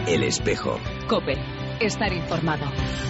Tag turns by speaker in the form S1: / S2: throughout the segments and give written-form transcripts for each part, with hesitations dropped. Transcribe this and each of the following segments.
S1: El Espejo.
S2: COPE. Estar informado.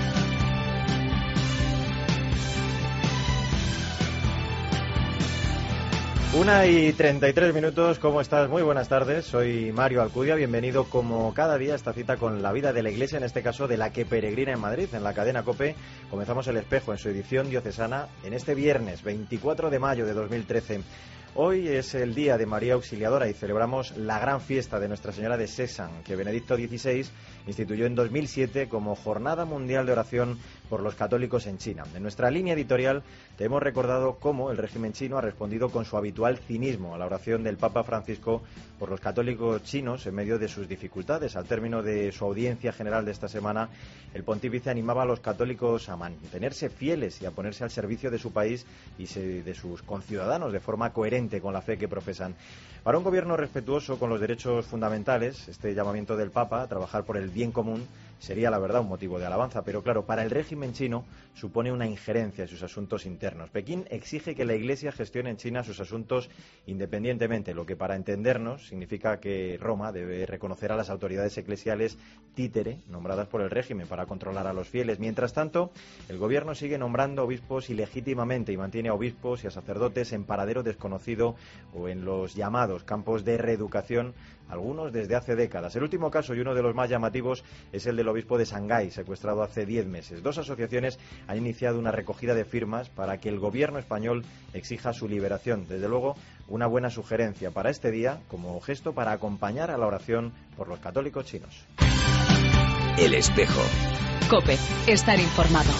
S3: Una y 33 minutos, ¿cómo estás? Muy buenas tardes, soy Mario Alcudia, bienvenido como cada día a esta cita con la vida de la Iglesia, en este caso de la que peregrina en Madrid, en la cadena COPE. Comenzamos El Espejo en su edición diocesana en este viernes 24 de mayo de 2013. Hoy es el día de María Auxiliadora y celebramos la gran fiesta de Nuestra Señora de Sesan, que Benedicto XVI instituyó en 2007 como Jornada Mundial de Oración por los católicos en China. En nuestra línea editorial te hemos recordado cómo el régimen chino ha respondido con su habitual cinismo a la oración del Papa Francisco por los católicos chinos en medio de sus dificultades. Al término de su audiencia general de esta semana, el pontífice animaba a los católicos a mantenerse fieles y a ponerse al servicio de su país y de sus conciudadanos de forma coherente con la fe que profesan. Para un gobierno respetuoso con los derechos fundamentales, este llamamiento del Papa a trabajar por el bien común sería, la verdad, un motivo de alabanza, pero claro, para el régimen chino supone una injerencia en sus asuntos internos. Pekín exige que la Iglesia gestione en China sus asuntos independientemente, lo que, para entendernos, significa que Roma debe reconocer a las autoridades eclesiales títere nombradas por el régimen para controlar a los fieles. Mientras tanto, el gobierno sigue nombrando obispos ilegítimamente y mantiene a obispos y a sacerdotes en paradero desconocido o en los llamados campos de reeducación, algunos desde hace décadas. El último caso, y uno de los más llamativos, es el del obispo de Shanghái, secuestrado hace 10 meses. Dos asociaciones han iniciado una recogida de firmas para que el gobierno español exija su liberación. Desde luego, una buena sugerencia para este día, como gesto para acompañar a la oración por los católicos chinos.
S1: El Espejo.
S2: COPE. Estar informado.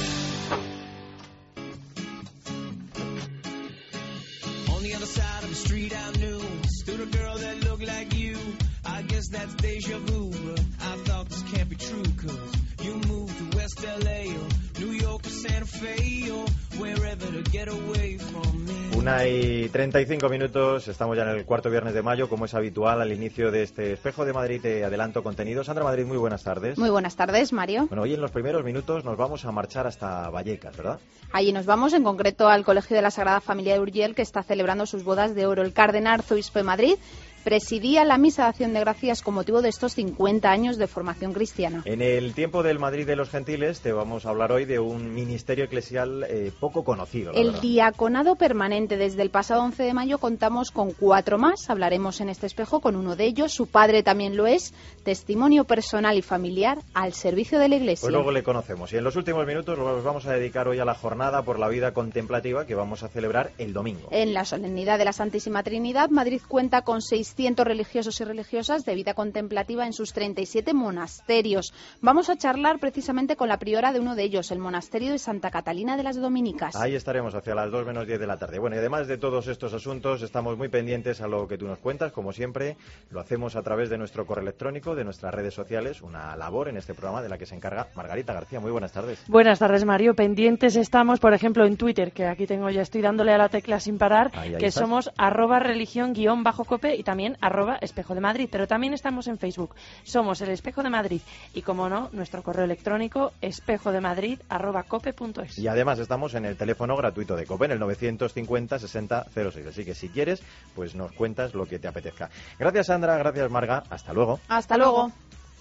S4: That's deja vu, but I thought this can't be true, cause you moved to West LA or New York or Santa Fe or wherever to get away from me.
S3: 1:35 minutos, estamos ya en el cuarto viernes de mayo, como es habitual al inicio de este Espejo de Madrid. Te adelanto contenido. Sandra Madrid, muy buenas tardes.
S5: Muy buenas tardes, Mario.
S3: Bueno, hoy en los primeros minutos nos vamos a marchar hasta Vallecas, ¿verdad?
S5: Allí nos vamos, en concreto al Colegio de la Sagrada Familia de Urgell, que está celebrando sus bodas de oro. El cardenal arzobispo de Madrid presidía la misa de acción de gracias con motivo de estos 50 años de formación cristiana.
S3: En el tiempo del Madrid de los Gentiles te vamos a hablar hoy de un ministerio eclesial poco conocido.
S5: El diaconado permanente. Desde el pasado 11 de mayo contamos con 4 más. Hablaremos en este espejo con uno de ellos. Su padre también lo es. Testimonio personal y familiar al servicio de la Iglesia.
S3: Pues luego le conocemos. Y en los últimos minutos los vamos a dedicar hoy a la jornada por la vida contemplativa que vamos a celebrar el domingo.
S5: En la solemnidad de la Santísima Trinidad, Madrid cuenta con 600 religiosos y religiosas de vida contemplativa en sus 37 monasterios. Vamos a charlar precisamente con la priora de uno de ellos, el monasterio de Santa Catalina de las Dominicas.
S3: Ahí estaremos hacia las 2 menos 10 de la tarde. Bueno, y además de todos estos asuntos, estamos muy pendientes a lo que tú nos cuentas. Como siempre, lo hacemos a través de nuestro correo electrónico, de nuestras redes sociales, una labor en este programa de la que se encarga Margarita García. Muy buenas tardes.
S6: Buenas tardes, Mario. Pendientes estamos, por ejemplo, en Twitter, que aquí tengo, ya estoy dándole a la tecla sin parar, ahí que estás. Somos @religión_cope y también @Espejo de Madrid, pero también estamos en Facebook. Somos El Espejo de Madrid y, como no, nuestro correo electrónico espejodemadrid@cope.es.
S3: Y además estamos en el teléfono gratuito de COPE, en el 950 60 06. Así que si quieres, pues nos cuentas lo que te apetezca. Gracias, Sandra. Gracias, Marga. Hasta luego.
S5: Hasta luego.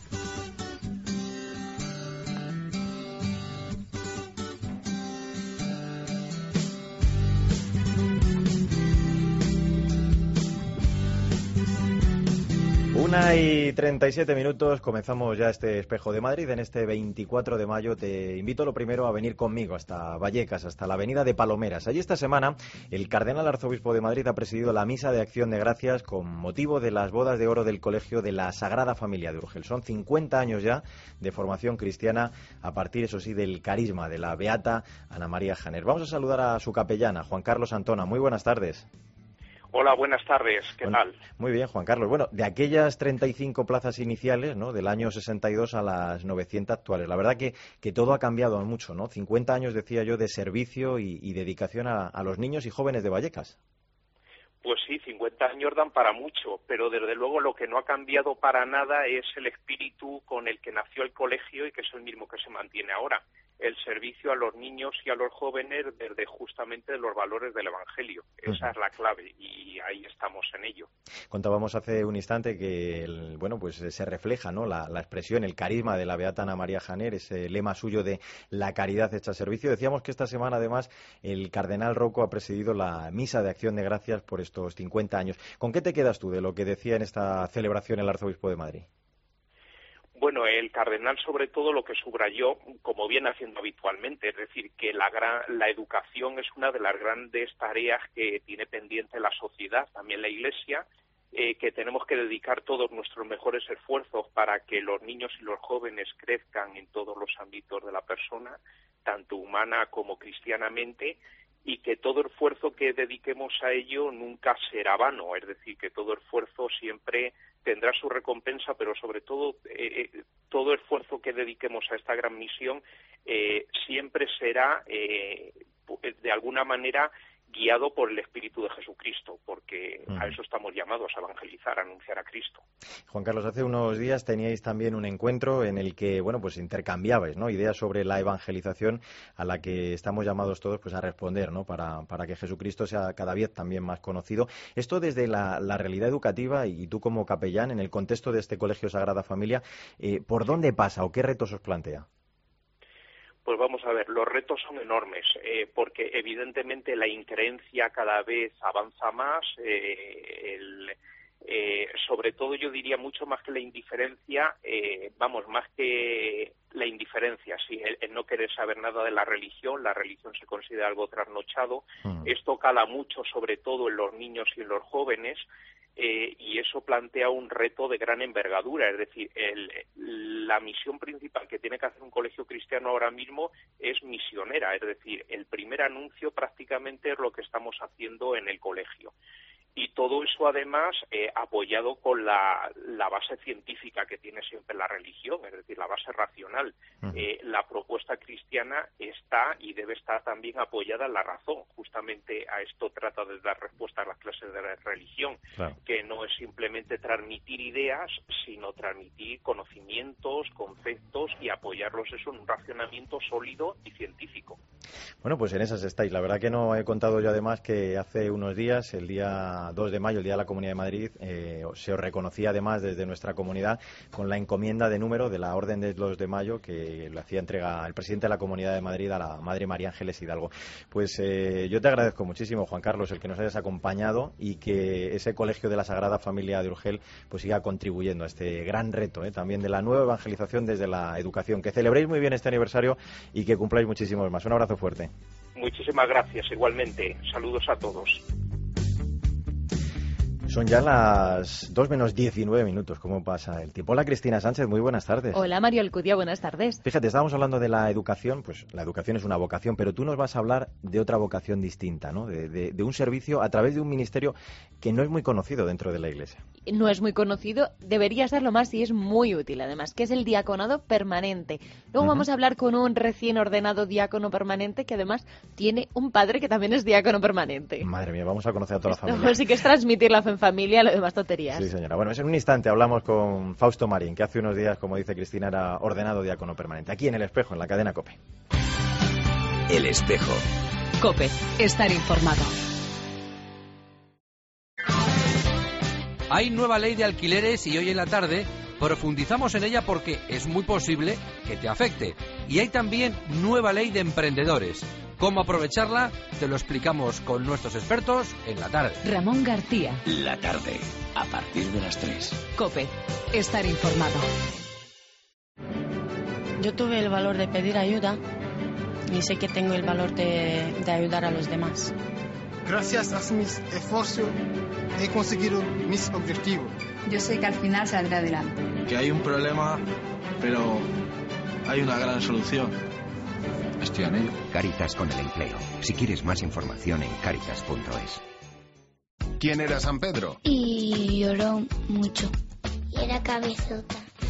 S3: 1:37 minutos, comenzamos ya este Espejo de Madrid en este 24 de mayo. Te invito lo primero a venir conmigo hasta Vallecas, hasta la avenida de Palomeras. Allí esta semana el cardenal arzobispo de Madrid ha presidido la misa de acción de gracias con motivo de las bodas de oro del Colegio de la Sagrada Familia de Urgell. Son 50 años ya de formación cristiana a partir, eso sí, del carisma de la beata Ana María Janer. Vamos a saludar a su capellana, Juan Carlos Antona. Muy buenas tardes.
S7: Hola, buenas tardes. ¿Qué tal?
S3: Muy bien, Juan Carlos. Bueno, de aquellas 35 plazas iniciales, ¿no?, del año 62 a las 900 actuales, la verdad que todo ha cambiado mucho, ¿no? 50 años, decía yo, de servicio y dedicación a los niños y jóvenes de Vallecas.
S7: Pues sí, 50 años dan para mucho, pero desde luego lo que no ha cambiado para nada es el espíritu con el que nació el colegio y que es el mismo que se mantiene ahora. el servicio a los niños y a los jóvenes desde justamente los valores del Evangelio. Esa es la clave y ahí estamos en ello.
S3: Contábamos hace un instante que pues se refleja, ¿no?, la expresión, el carisma de la beata Ana María Janer, ese lema suyo de la caridad hecha servicio. Decíamos que esta semana además el cardenal Rocco ha presidido la misa de acción de gracias por estos 50 años. ¿Con qué te quedas tú de lo que decía en esta celebración el arzobispo de Madrid?
S7: Bueno, el cardenal sobre todo lo que subrayó, como viene haciendo habitualmente, es decir, que la educación es una de las grandes tareas que tiene pendiente la sociedad, también la Iglesia, que tenemos que dedicar todos nuestros mejores esfuerzos para que los niños y los jóvenes crezcan en todos los ámbitos de la persona, tanto humana como cristianamente, y que todo esfuerzo que dediquemos a ello nunca será vano, es decir, que todo esfuerzo siempre tendrá su recompensa, pero sobre todo todo esfuerzo que dediquemos a esta gran misión siempre será de alguna manera guiado por el Espíritu de Jesucristo, porque a eso estamos llamados, a evangelizar, a anunciar a Cristo.
S3: Juan Carlos, hace unos días teníais también un encuentro en el que, pues intercambiabais, ¿no?, ideas sobre la evangelización a la que estamos llamados todos, pues a responder, ¿no?, para que Jesucristo sea cada vez también más conocido. Esto desde la realidad educativa y tú como capellán, en el contexto de este Colegio Sagrada Familia, ¿por dónde pasa o qué retos os plantea?
S7: Pues vamos a ver, los retos son enormes, porque evidentemente la increencia cada vez avanza más, sobre todo yo diría mucho más que la indiferencia, más que la indiferencia, sí, el no querer saber nada de la religión se considera algo trasnochado, esto cala mucho sobre todo en los niños y en los jóvenes, y eso plantea un reto de gran envergadura, es decir, la misión principal que tiene que hacer un colegio cristiano ahora mismo es misionera, es decir, el primer anuncio prácticamente es lo que estamos haciendo en el colegio. Y todo eso, además, apoyado con la base científica que tiene siempre la religión, es decir, la base racional. La propuesta cristiana está y debe estar también apoyada en la razón. Justamente a esto trata de dar respuesta a las clases de religión, claro, que no es simplemente transmitir ideas, sino transmitir conocimientos, conceptos y apoyarlos eso en un racionamiento sólido y científico.
S3: Bueno, pues en esas estáis. La verdad que no he contado yo además que hace unos días, el día 2 de mayo, el Día de la Comunidad de Madrid, se os reconocía además desde nuestra comunidad con la encomienda de número de la Orden de los de Mayo que le hacía entrega el presidente de la Comunidad de Madrid a la Madre María Ángeles Hidalgo. Pues yo te agradezco muchísimo, Juan Carlos, el que nos hayas acompañado y que ese Colegio de la Sagrada Familia de Urgel pues siga contribuyendo a este gran reto también de la nueva evangelización desde la educación. Que celebréis muy bien este aniversario y que cumpláis muchísimos más. Un abrazo fuerte.
S7: Muchísimas gracias, igualmente. Saludos a todos.
S3: Son ya las 2 menos 19 minutos. ¿Cómo pasa el tiempo? Hola, Cristina Sánchez, muy buenas tardes.
S8: Hola, Mario Alcudia, buenas tardes.
S3: Fíjate, estábamos hablando de la educación, pues la educación es una vocación, pero tú nos vas a hablar de otra vocación distinta, ¿no? De un servicio a través de un ministerio que no es muy conocido dentro de la Iglesia.
S8: No es muy conocido, debería serlo más y es muy útil además, que es el diaconado permanente. Luego vamos a hablar con un recién ordenado diácono permanente que además tiene un padre que también es diácono permanente.
S3: Madre mía, vamos a conocer a toda la familia.
S8: Sí que es transmitir la fe en familia, lo demás tonterías.
S3: Sí, señora. Bueno, en un instante hablamos con Fausto Marín, que hace unos días, como dice Cristina, era ordenado diácono permanente. Aquí en El Espejo, en la cadena COPE.
S1: El Espejo.
S2: COPE, estar informado.
S9: Hay nueva ley de alquileres y hoy en la tarde profundizamos en ella porque es muy posible que te afecte. Y hay también nueva ley de emprendedores. ¿Cómo aprovecharla? Te lo explicamos con nuestros expertos en la tarde.
S2: Ramón García.
S1: La tarde, a partir de las 3.
S2: COPE, estar informado.
S10: Yo tuve el valor de pedir ayuda y sé que tengo el valor de ayudar a los demás.
S11: Gracias a mis esfuerzos he conseguido mis objetivos.
S12: Yo sé que al final saldré adelante.
S13: Que hay un problema, pero hay una gran solución.
S1: Estoy en ello. Cáritas con el empleo. Si quieres más información en cáritas.es.
S14: ¿Quién era San Pedro?
S15: Y lloró mucho. Y era cabezota.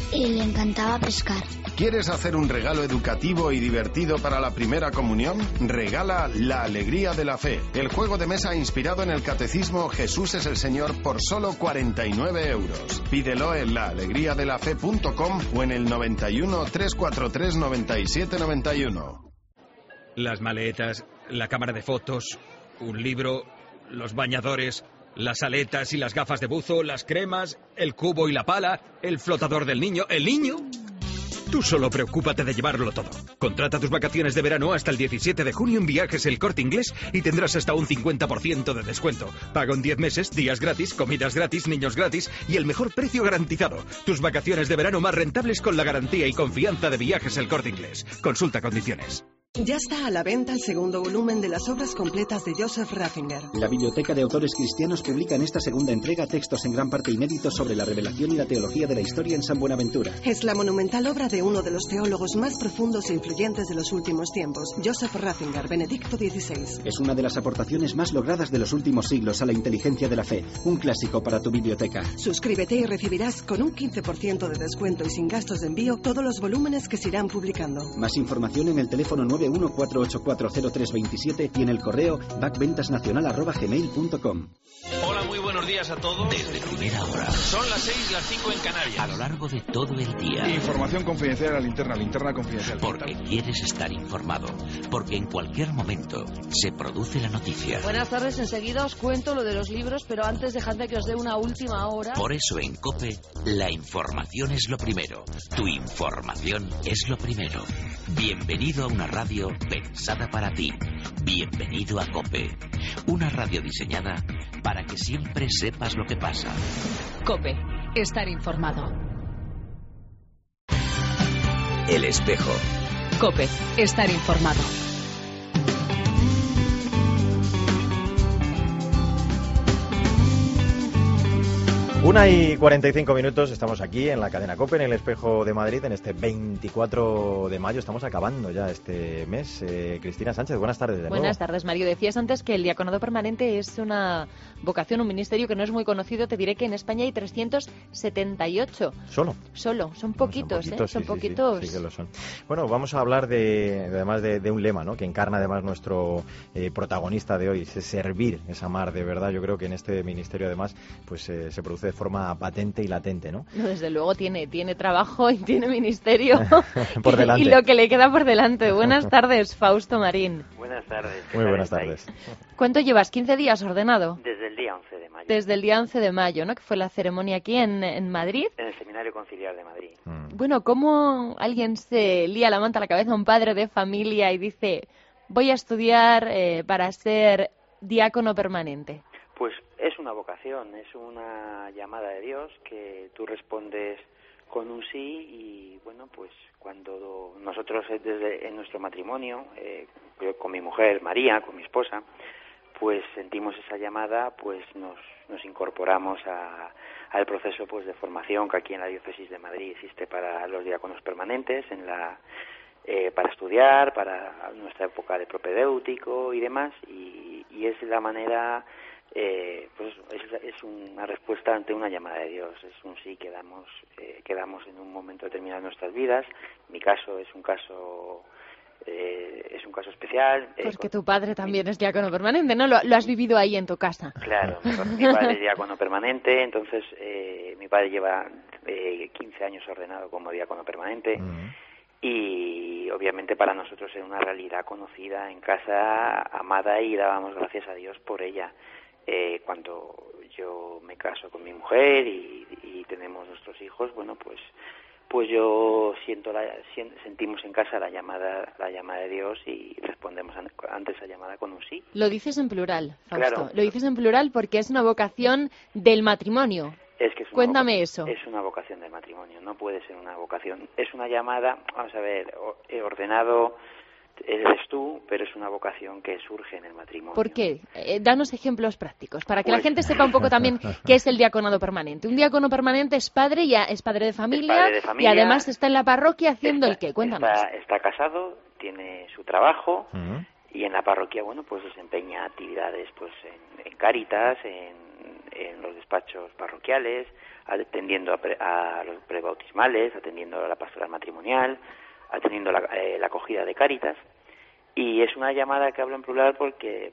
S14: y le encantaba pescar.
S15: ¿Quieres hacer un regalo educativo y divertido para la primera comunión? Regala La Alegría de la Fe, el juego de mesa inspirado en el catecismo Jesús es el Señor por solo 49 euros. Pídelo en laalegriadelafe.com o en el 91 343 97 91.
S16: Las maletas, la cámara de fotos, un libro, los bañadores, las aletas y las gafas de buzo, las cremas, el cubo y la pala, el flotador del niño. ¿El niño? Tú solo preocúpate de llevarlo todo. Contrata tus vacaciones de verano hasta el 17 de junio en Viajes El Corte Inglés y tendrás hasta un 50% de descuento. Paga en 10 meses, días gratis, comidas gratis, niños gratis y el mejor precio garantizado. Tus vacaciones de verano más rentables con la garantía y confianza de Viajes El Corte Inglés. Consulta condiciones.
S17: Ya está a la venta el segundo volumen de las obras completas de Joseph Ratzinger.
S18: La Biblioteca de Autores Cristianos publica en esta segunda entrega textos en gran parte inéditos sobre la revelación y la teología de la historia en San Buenaventura.
S17: Es la monumental obra de uno de los teólogos más profundos e influyentes de los últimos tiempos, Joseph Ratzinger, Benedicto XVI.
S18: Es una de las aportaciones más logradas de los últimos siglos a la inteligencia de la fe. Un clásico para tu biblioteca.
S17: Suscríbete y recibirás con un 15% de descuento y sin gastos de envío todos los volúmenes que se irán publicando.
S18: Más información en el teléfono 914840327 y en el correo backventasnacional@gmail.com.
S19: Hola, muy buenos días a todos.
S20: Desde primera hora.
S19: Son las 6, las 5 en Canarias.
S20: A lo largo de todo el día.
S13: Información confidencial a linterna confidencial.
S20: Porque quieres estar informado. Porque en cualquier momento se produce la noticia.
S21: Buenas tardes, enseguida os cuento lo de los libros, pero antes dejadme que os dé una última hora.
S20: Por eso en COPE, la información es lo primero. Tu información es lo primero. Bienvenido a una radio pensada para ti. Bienvenido a COPE. Una radio diseñada para que siempre sepas lo que pasa.
S2: COPE. Estar informado.
S20: El espejo.
S2: COPE. Estar informado.
S3: 1:45, estamos aquí en la cadena COPE, en el Espejo de Madrid, en este 24 de mayo. Estamos acabando ya este mes. Cristina Sánchez, buenas tardes de nuevo.
S8: Buenas tardes, Mario. Decías antes que el diaconado permanente es una vocación, un ministerio que no es muy conocido. Te diré que en España hay 378.
S3: ¿Solo?
S8: Son poquitos, son poquitos.
S3: Sí que lo son. Bueno, vamos a hablar además de un lema, ¿no?, que encarna además nuestro protagonista de hoy, es servir, es amar de verdad. Yo creo que en este ministerio además pues se produce de forma patente y latente, ¿no?
S8: No, desde luego tiene trabajo y tiene ministerio
S3: por delante.
S8: Y lo que le queda por delante. Buenas tardes, Fausto Marín.
S22: Buenas tardes.
S3: Muy buenas tardes.
S8: ¿Cuánto llevas? ¿15 días ordenado?
S22: Desde el día 11 de mayo.
S8: Desde el día 11 de mayo, ¿no?, que fue la ceremonia aquí en Madrid.
S22: En el Seminario Conciliar de Madrid.
S8: Bueno, ¿cómo alguien se lía la manta a la cabeza, un padre de familia, y dice, voy a estudiar para ser diácono permanente?
S22: Pues es una vocación, es una llamada de Dios que tú respondes con un sí. Y bueno, pues cuando nosotros en nuestro matrimonio, con mi mujer María, con mi esposa, pues sentimos esa llamada, pues nos incorporamos al proceso pues de formación que aquí en la Diócesis de Madrid existe para los diáconos permanentes, para estudiar, para nuestra época de propedéutico y demás, y es la manera, pues es una respuesta ante una llamada de Dios, es un sí que damos en un momento determinado de nuestras vidas. Mi caso es un caso especial.
S8: Pues que tu padre también es diácono permanente, ¿no? Lo has vivido ahí en tu casa.
S22: Claro, mi padre es diácono permanente, entonces mi padre lleva 15 años ordenado como diácono permanente. Y obviamente para nosotros es una realidad conocida en casa, amada, y dábamos gracias a Dios por ella. Cuando yo me caso con mi mujer y tenemos nuestros hijos, bueno, pues yo sentimos en casa la llamada de Dios y respondemos ante esa llamada con un sí.
S8: Lo dices en plural, Fausto.
S22: Claro.
S8: Lo dices en plural porque es una vocación del matrimonio. Cuéntame eso.
S22: Es una vocación del matrimonio, no puede ser una vocación. Es una llamada, vamos a ver, ordenado eres tú, pero es una vocación que surge en el matrimonio.
S8: ¿Por qué? Danos ejemplos prácticos, para que la gente sepa un poco también qué es el diaconado permanente. Un diacono permanente es padre, es padre de familia, y además está en la parroquia haciendo el qué. Cuéntame.
S22: Está casado, tiene su trabajo, y en la parroquia, bueno, pues desempeña actividades pues en Cáritas, en los despachos parroquiales, atendiendo a los prebautismales, atendiendo a la pastoral matrimonial, atendiendo la acogida de Cáritas. Y es una llamada que hablo en plural porque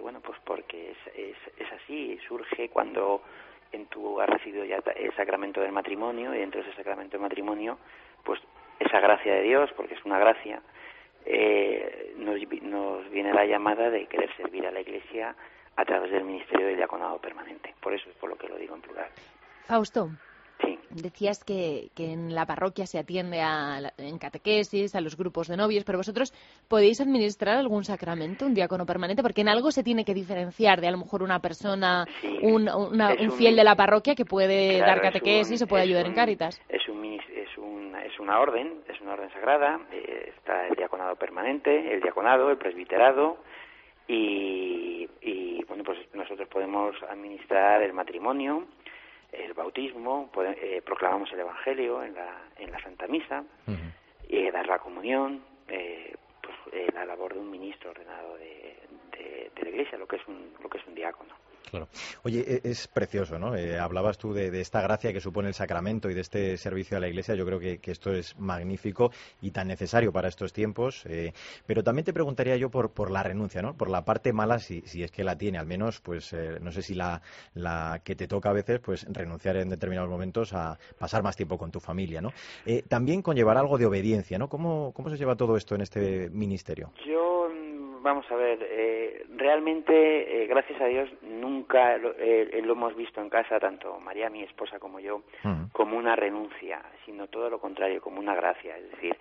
S22: es así, surge cuando tú has recibido ya el sacramento del matrimonio, y dentro de ese sacramento del matrimonio, pues esa gracia de Dios, porque es una gracia, nos viene la llamada de querer servir a la Iglesia a través del ministerio del diaconado permanente. Por eso es por lo que lo digo en plural.
S8: Fausto.
S22: Sí.
S8: Decías que en la parroquia se atiende en catequesis, a los grupos de novios, pero vosotros podéis administrar algún sacramento, un diácono permanente, porque en algo se tiene que diferenciar de a lo mejor una persona, sí, un fiel de la parroquia que puede dar catequesis o puede ayudar en Cáritas.
S22: Es una orden sagrada, está el diaconado permanente, el diaconado, el presbiterado, y bueno, pues nosotros podemos administrar el matrimonio, el bautismo, proclamamos el Evangelio en la Santa Misa, dar la comunión, la labor de un ministro ordenado de la Iglesia, lo que es un diácono.
S3: Claro. Oye, es precioso, ¿no? Hablabas tú de esta gracia que supone el sacramento y de este servicio a la Iglesia. Yo creo que esto es magnífico y tan necesario para estos tiempos. Pero también te preguntaría yo por la renuncia, ¿no? Por la parte mala, si es que la tiene, al menos, pues no sé si la que te toca a veces, pues renunciar en determinados momentos a pasar más tiempo con tu familia, ¿no? También conllevar algo de obediencia, ¿no? ¿Cómo se lleva todo esto en este ministerio?
S22: Vamos a ver, realmente, gracias a Dios, nunca lo hemos visto en casa, tanto María, mi esposa, como yo, como una renuncia, sino todo lo contrario, como una gracia. Es decir,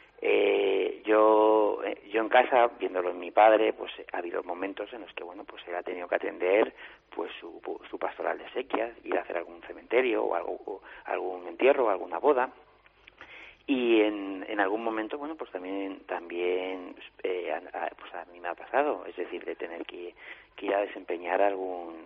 S22: yo en casa, viéndolo en mi padre, pues ha habido momentos en los que, bueno, pues él ha tenido que atender pues su pastoral de exequias, ir a hacer algún cementerio o algún entierro, alguna boda. Y en algún momento, bueno, pues también pues a mí me ha pasado, es decir, de tener que ir a desempeñar alguna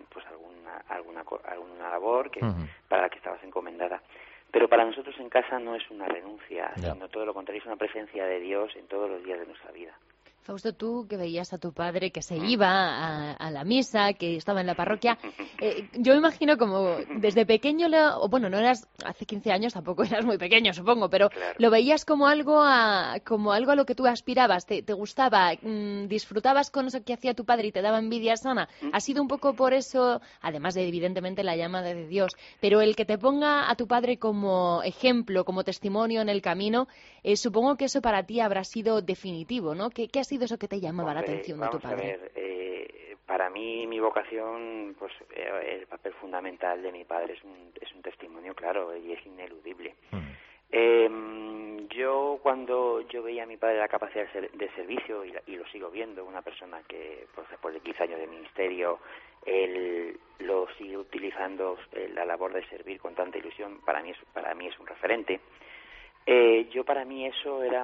S22: labor para la que estabas encomendada. Pero para nosotros en casa no es una renuncia, sino todo lo contrario, es una presencia de Dios en todos los días de nuestra vida.
S8: Fausto, tú que veías a tu padre que se iba a la misa, que estaba en la parroquia, yo imagino como desde pequeño, no eras, hace 15 años tampoco eras muy pequeño, supongo, pero claro, lo veías como algo a lo que tú aspirabas, te gustaba, disfrutabas con eso que hacía tu padre y te daba envidia sana. Ha sido un poco por eso, además de evidentemente la llamada de Dios, pero el que te ponga a tu padre como ejemplo, como testimonio en el camino, supongo que eso para ti habrá sido definitivo, ¿no? ¿Qué ha sido eso que te llamaba la atención de tu padre?
S22: A ver, para mí mi vocación, pues el papel fundamental de mi padre es un testimonio claro y es ineludible. Yo cuando yo veía a mi padre la capacidad de servicio, y lo sigo viendo, una persona que pues después de 15 años de ministerio él lo sigue utilizando, la labor de servir con tanta ilusión, para mí es un referente. Para mí eso era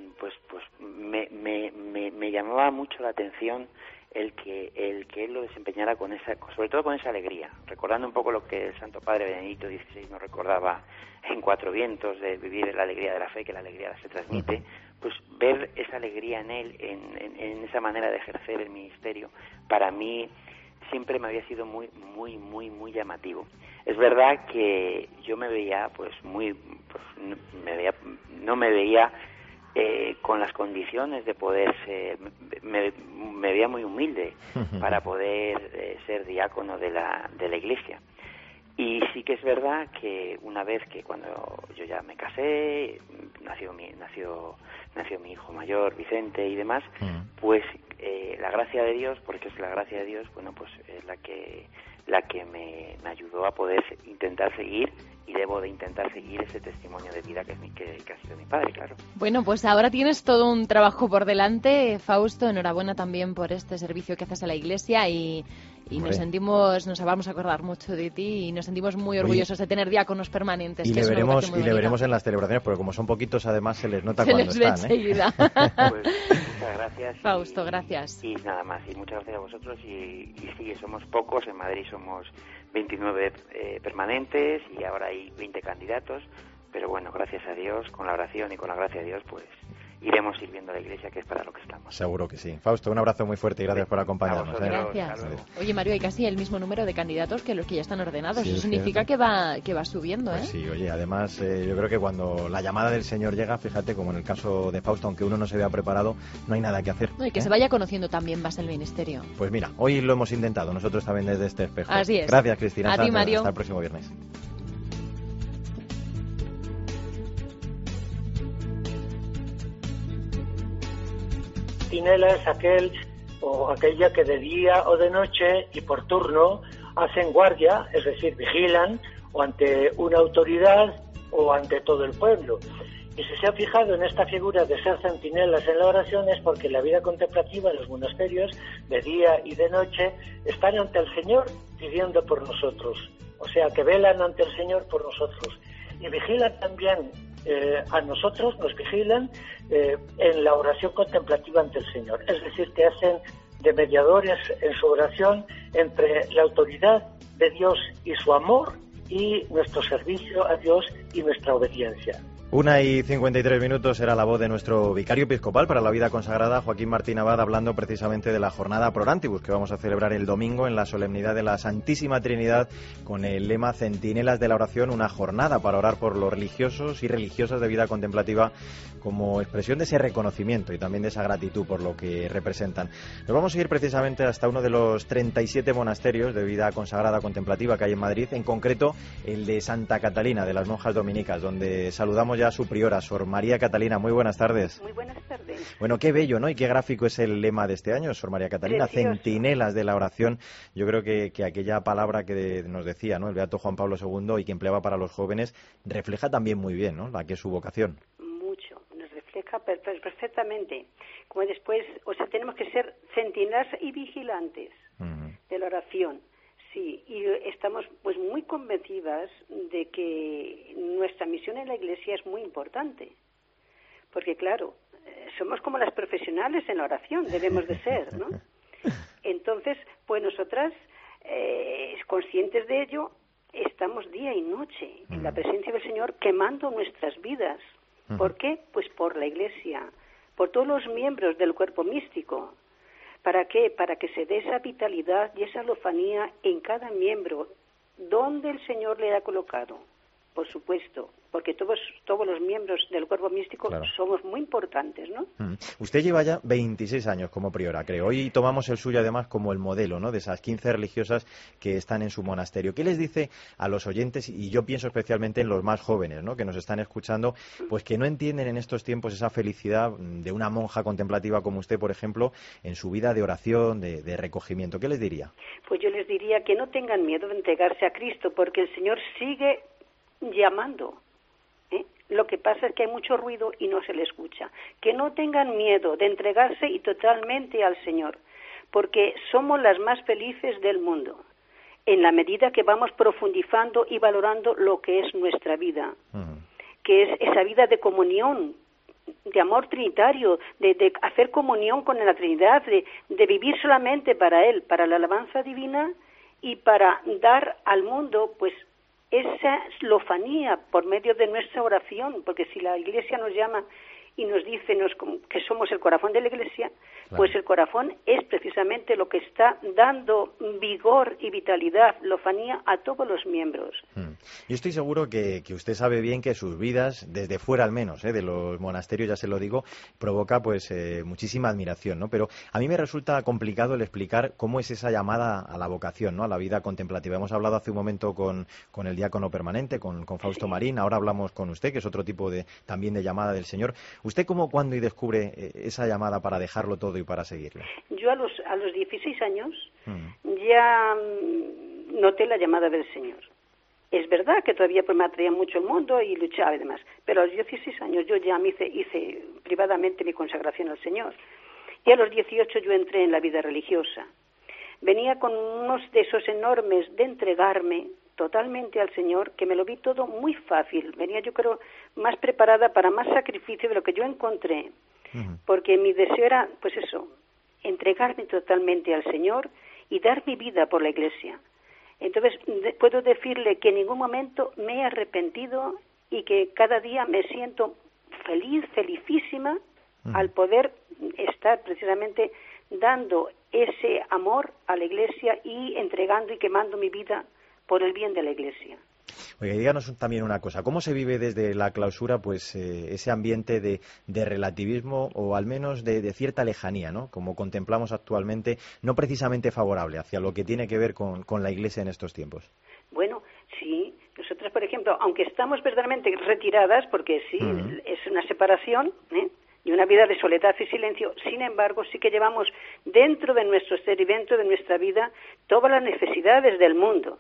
S22: me llamaba mucho la atención el que él lo desempeñara sobre todo con esa alegría, recordando un poco lo que el Santo Padre Benedicto XVI nos recordaba en Cuatro Vientos, de vivir la alegría de la fe, que la alegría se transmite, pues ver esa alegría en él, en esa manera de ejercer el ministerio, para mí siempre me había sido muy muy muy muy llamativo. Es verdad que yo me veía no me veía con las condiciones de poder ser, me veía muy humilde para poder ser diácono de la Iglesia. Y sí que es verdad que una vez que cuando yo ya me casé, nació mi hijo mayor, Vicente, y demás, pues la gracia de Dios, porque es la gracia de Dios, bueno, pues es la que me ayudó a poder intentar seguir, y debo de intentar seguir ese testimonio de vida que ha sido mi padre, claro.
S8: Bueno, pues ahora tienes todo un trabajo por delante, Fausto. Enhorabuena también por este servicio que haces a la Iglesia, y nos vamos a acordar mucho de ti, y nos sentimos muy orgullosos de tener diáconos permanentes.
S3: Y le veremos en las celebraciones, porque como son poquitos, además se les nota cuando
S8: están.
S3: Se les
S8: ve enseguida.
S22: Pues muchas gracias.
S8: Fausto, gracias.
S22: Y nada más, y muchas gracias a vosotros. Y sí, somos pocos, en Madrid somos 29 permanentes y ahora hay 20 candidatos, pero bueno, gracias a Dios, con la oración y con la gracia de Dios, pues iremos sirviendo a la Iglesia, que es para lo que estamos.
S3: Seguro que sí. Fausto, un abrazo muy fuerte y gracias por acompañarnos.
S8: Gracias. Oye, Mario, hay casi el mismo número de candidatos que los que ya están ordenados.
S3: Sí,
S8: eso significa que va subiendo,
S3: pues sí, oye, además yo creo que cuando la llamada del Señor llega, fíjate, como en el caso de Fausto, aunque uno no se vea preparado, no hay nada que hacer.
S8: No, y que se vaya conociendo también más el ministerio.
S3: Pues mira, hoy lo hemos intentado nosotros también desde este espejo.
S8: Así es.
S3: Gracias, Cristina.
S8: A ti, Mario.
S3: Hasta el próximo viernes.
S4: Centinela es aquel o aquella que de día o de noche y por turno hacen guardia, es decir, vigilan o ante una autoridad o ante todo el pueblo. Y si se ha fijado en esta figura de ser centinelas en la oración es porque en la vida contemplativa en los monasterios, de día y de noche, están ante el Señor pidiendo por nosotros. O sea, que velan ante el Señor por nosotros. Y vigilan también a nosotros, nos vigilan en la oración contemplativa ante el Señor. Es decir, que hacen de mediadores en su oración entre la autoridad de Dios y su amor y nuestro servicio a Dios y nuestra obediencia.
S3: 1:53 era la voz de nuestro vicario episcopal para la vida consagrada, Joaquín Martín Abad, hablando precisamente de la jornada Prorantibus que vamos a celebrar el domingo en la solemnidad de la Santísima Trinidad con el lema Centinelas de la Oración, una jornada para orar por los religiosos y religiosas de vida contemplativa como expresión de ese reconocimiento y también de esa gratitud por lo que representan. Nos vamos a ir precisamente hasta uno de los 37 monasterios de vida consagrada contemplativa que hay en Madrid, en concreto el de Santa Catalina, de las monjas dominicas, donde saludamos ya a su priora, Sor María Catalina. Muy buenas tardes.
S14: Muy buenas tardes.
S3: Bueno, qué bello, ¿no? Y qué gráfico es el lema de este año, Sor María Catalina, Precioso. Centinelas de la oración. Yo creo que aquella palabra que nos decía, ¿no?, el beato Juan Pablo II y que empleaba para los jóvenes, refleja también muy bien, ¿no?, la que es su vocación.
S14: Mucho, nos refleja perfectamente. Como después, o sea, tenemos que ser centinelas y vigilantes de la oración. Sí, y estamos pues muy convencidas de que nuestra misión en la Iglesia es muy importante, porque claro, somos como las profesionales en la oración, debemos de ser, ¿no? Entonces, pues nosotras, conscientes de ello, estamos día y noche en la presencia del Señor quemando nuestras vidas. ¿Por qué? Pues por la Iglesia, por todos los miembros del cuerpo místico. ¿Para qué? Para que se dé esa vitalidad y esa lofanía en cada miembro, donde el Señor le ha colocado, por supuesto, porque todos los miembros del cuerpo místico somos muy importantes, ¿no?
S3: Usted lleva ya 26 años como priora, creo. Hoy tomamos el suyo además como el modelo, ¿no?, de esas 15 religiosas que están en su monasterio. ¿Qué les dice a los oyentes, y yo pienso especialmente en los más jóvenes, ¿no?, que nos están escuchando, pues que no entienden en estos tiempos esa felicidad de una monja contemplativa como usted, por ejemplo, en su vida de oración, de recogimiento? ¿Qué les diría?
S14: Pues yo les diría que no tengan miedo de entregarse a Cristo, porque el Señor sigue llamando. Lo que pasa es que hay mucho ruido y no se le escucha. Que no tengan miedo de entregarse y totalmente al Señor, porque somos las más felices del mundo, en la medida que vamos profundizando y valorando lo que es nuestra vida, que es esa vida de comunión, de amor trinitario, de hacer comunión con la Trinidad, de vivir solamente para Él, para la alabanza divina y para dar al mundo, pues, esa lofanía por medio de nuestra oración, porque si la Iglesia nos llama y nos dice que somos el corazón de la Iglesia, pues el corazón es precisamente lo que está dando vigor y vitalidad, lofanía a todos los miembros.
S3: Yo estoy seguro que usted sabe bien que sus vidas, desde fuera al menos, de los monasterios, ya se lo digo, provoca pues muchísima admiración, ¿no? Pero a mí me resulta complicado el explicar cómo es esa llamada a la vocación, ¿no?, a la vida contemplativa. Hemos hablado hace un momento con el diácono permanente, con Fausto Marín, ahora hablamos con usted, que es otro tipo también de llamada del Señor. ¿Usted cómo, cuándo y descubre esa llamada para dejarlo todo y para seguirle?
S14: Yo a los 16 años ya noté la llamada del Señor. Es verdad que todavía pues me atraía mucho el mundo y luchaba y demás, pero a los 16 años yo ya hice privadamente mi consagración al Señor. Y a los 18 yo entré en la vida religiosa. Venía con unos deseos enormes de entregarme totalmente al Señor, que me lo vi todo muy fácil. Venía, yo creo, más preparada para más sacrificio de lo que yo encontré, porque mi deseo era, pues eso, entregarme totalmente al Señor y dar mi vida por la Iglesia. Entonces, puedo decirle que en ningún momento me he arrepentido y que cada día me siento feliz, felicísima al poder estar precisamente dando ese amor a la Iglesia y entregando y quemando mi vida por el bien de la Iglesia.
S3: Oye, díganos también una cosa, ¿cómo se vive desde la clausura pues ese ambiente de relativismo o al menos de cierta lejanía, ¿no? Como contemplamos actualmente, no precisamente favorable hacia lo que tiene que ver con la Iglesia en estos tiempos?
S14: Bueno, sí, nosotros, por ejemplo, aunque estamos verdaderamente retiradas, porque sí, es una separación, y una vida de soledad y silencio, sin embargo, sí que llevamos dentro de nuestro ser y dentro de nuestra vida todas las necesidades del mundo,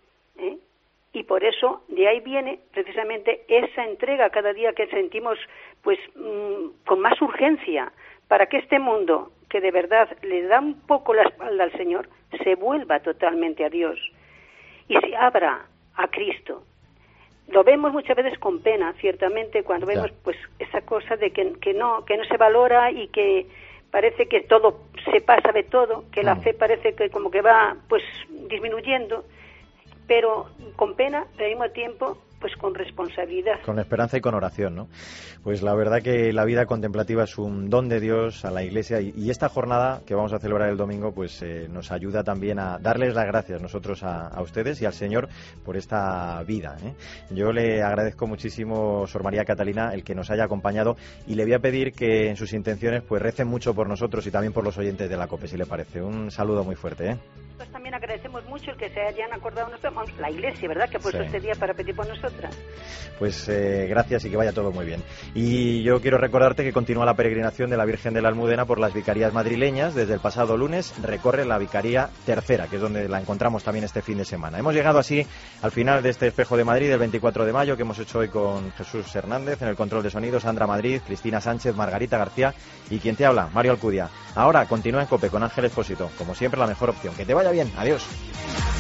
S14: y por eso de ahí viene precisamente esa entrega cada día que sentimos pues con más urgencia para que este mundo que de verdad le da un poco la espalda al Señor se vuelva totalmente a Dios y se abra a Cristo. Lo vemos muchas veces con pena, ciertamente, cuando vemos pues esa cosa de que no se valora y que parece que todo se pasa de todo, que la fe parece que como que va pues disminuyendo, pero con pena, pero al mismo tiempo pues con responsabilidad.
S3: Con esperanza y con oración, ¿no? Pues la verdad que la vida contemplativa es un don de Dios a la Iglesia y esta jornada que vamos a celebrar el domingo pues nos ayuda también a darles las gracias nosotros a ustedes y al Señor por esta vida, ¿eh? Yo le agradezco muchísimo, Sor María Catalina, el que nos haya acompañado y le voy a pedir que en sus intenciones pues recen mucho por nosotros y también por los oyentes de la COPE, si le parece. Un saludo muy fuerte, ¿eh?
S14: Pues también agradecemos mucho el que se hayan acordado nosotros, la Iglesia, ¿verdad?, que ha puesto este día para pedir por nosotras.
S3: Pues gracias y que vaya todo muy bien. Y yo quiero recordarte que continúa la peregrinación de la Virgen de la Almudena por las vicarías madrileñas. Desde el pasado lunes recorre la vicaría tercera, que es donde la encontramos también este fin de semana. Hemos llegado así al final de este Espejo de Madrid del 24 de mayo que hemos hecho hoy con Jesús Hernández en el control de sonido, Sandra Madrid, Cristina Sánchez, Margarita García y quien te habla, Mario Alcudia. Ahora continúa en COPE con Ángel Expósito. Como siempre, la mejor opción. Que te vaya bien. Adiós.